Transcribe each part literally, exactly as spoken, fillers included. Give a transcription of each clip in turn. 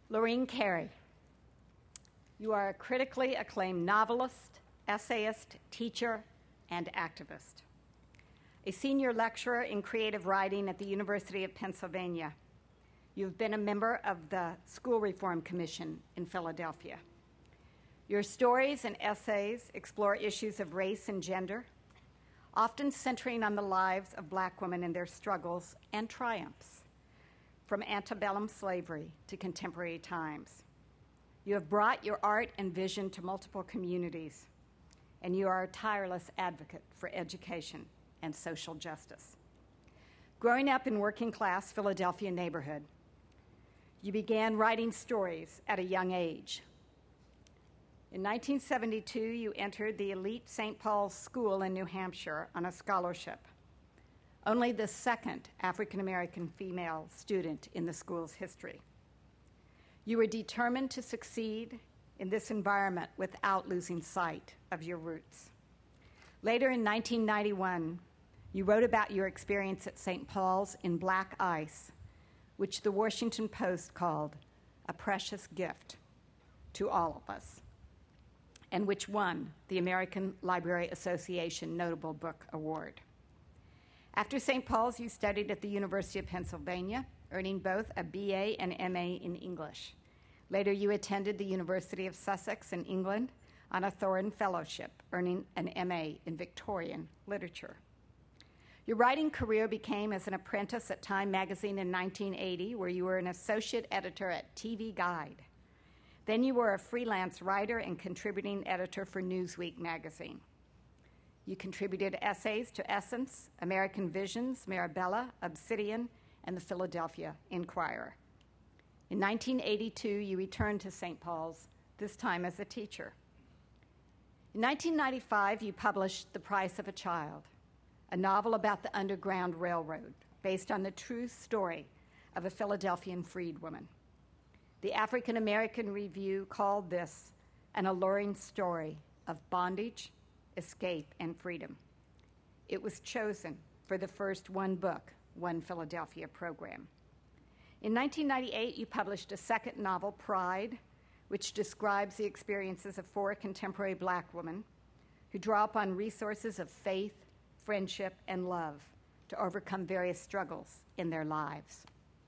Lorene Cary, you are a critically acclaimed novelist, essayist, teacher, and activist. A senior lecturer in creative writing at the University of Pennsylvania. You've been a member of the School Reform Commission in Philadelphia. Your stories and essays explore issues of race and gender, often centering on the lives of Black women and their struggles and triumphs, from antebellum slavery to contemporary times. You have brought your art and vision to multiple communities, and you are a tireless advocate for education and social justice. Growing up in working-class Philadelphia neighborhood, you began writing stories at a young age. In nineteen seventy-two, you entered the elite Saint Paul's School in New Hampshire on a scholarship, only the second African-American female student in the school's history. You were determined to succeed in this environment without losing sight of your roots. Later in nineteen ninety-one, you wrote about your experience at Saint Paul's in black ice, which the Washington Post called a precious gift to all of us, and which won the American Library Association Notable Book Award. After Saint Paul's, you studied at the University of Pennsylvania, earning both a B A and M A in English. Later, you attended the University of Sussex in England on a Thorne Fellowship, earning an M A in Victorian literature. Your writing career began as an apprentice at Time magazine in nineteen eighty, where you were an associate editor at T V Guide. Then you were a freelance writer and contributing editor for Newsweek magazine. You contributed essays to Essence, American Visions, Mirabella, Obsidian, and the Philadelphia Inquirer. In nineteen eighty-two, you returned to Saint Paul's, this time as a teacher. In nineteen ninety-five, you published The Price of a Child, a novel about the Underground Railroad, based on the true story of a Philadelphian freedwoman. The African American Review called this an alluring story of bondage, escape, and freedom. It was chosen for the first One Book, One Philadelphia program. In nineteen ninety-eight, you published a second novel, Pride, which describes the experiences of four contemporary Black women who draw upon resources of faith, friendship, and love to overcome various struggles in their lives.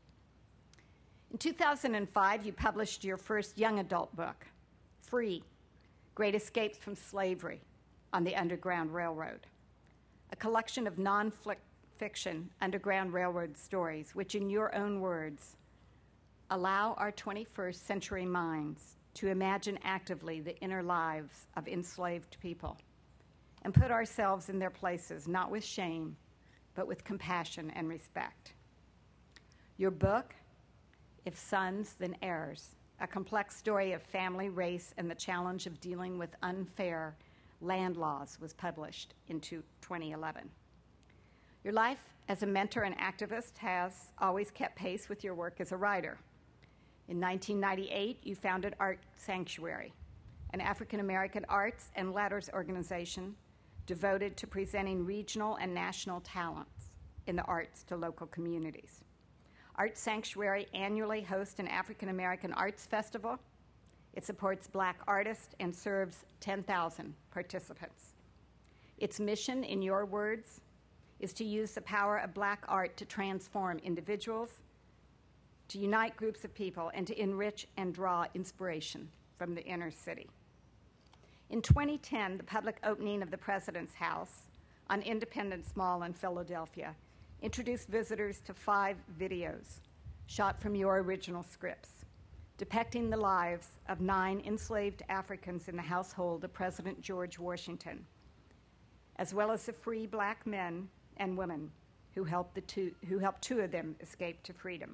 In two thousand five, you published your first young adult book, Free, Great Escapes from Slavery on the Underground Railroad, a collection of non-fiction Underground Railroad stories, which in your own words, allow our twenty-first century minds to imagine actively the inner lives of enslaved people and put ourselves in their places, not with shame, but with compassion and respect. Your book, If Sons, Then Heirs, a complex story of family, race, and the challenge of dealing with unfair land laws, was published in twenty eleven. Your life as a mentor and activist has always kept pace with your work as a writer. In nineteen ninety-eight, you founded Art Sanctuary, an African-American arts and letters organization devoted to presenting regional and national talents in the arts to local communities. Art Sanctuary annually hosts an African-American arts festival. It supports Black artists and serves ten thousand participants. Its mission, in your words, is to use the power of Black art to transform individuals, to unite groups of people, and to enrich and draw inspiration from the inner city. In twenty ten, the public opening of the President's House on Independence Mall in Philadelphia introduced visitors to five videos shot from your original scripts, depicting the lives of nine enslaved Africans in the household of President George Washington, as well as the free Black men and women who helped, the two, who helped two of them escape to freedom.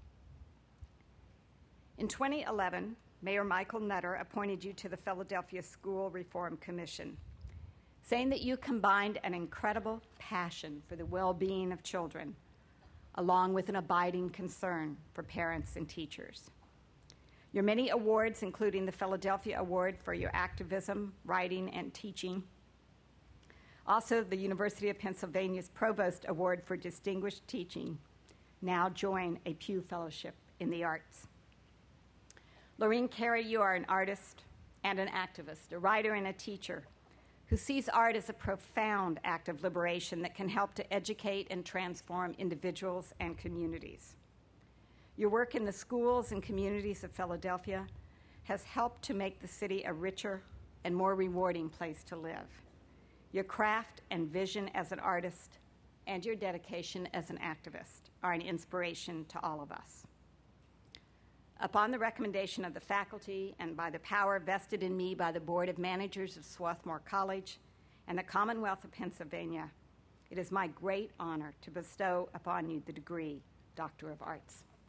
In twenty eleven, Mayor Michael Nutter appointed you to the Philadelphia School Reform Commission, saying that you combined an incredible passion for the well-being of children, along with an abiding concern for parents and teachers. Your many awards, including the Philadelphia Award for your activism, writing, and teaching, also the University of Pennsylvania's Provost Award for Distinguished Teaching, now join a Pew Fellowship in the Arts. Lorene Carey, you are an artist and an activist, a writer and a teacher who sees art as a profound act of liberation that can help to educate and transform individuals and communities. Your work in the schools and communities of Philadelphia has helped to make the city a richer and more rewarding place to live. Your craft and vision as an artist and your dedication as an activist are an inspiration to all of us. Upon the recommendation of the faculty and by the power vested in me by the Board of Managers of Swarthmore College and the Commonwealth of Pennsylvania, it is my great honor to bestow upon you the degree Doctor of Arts.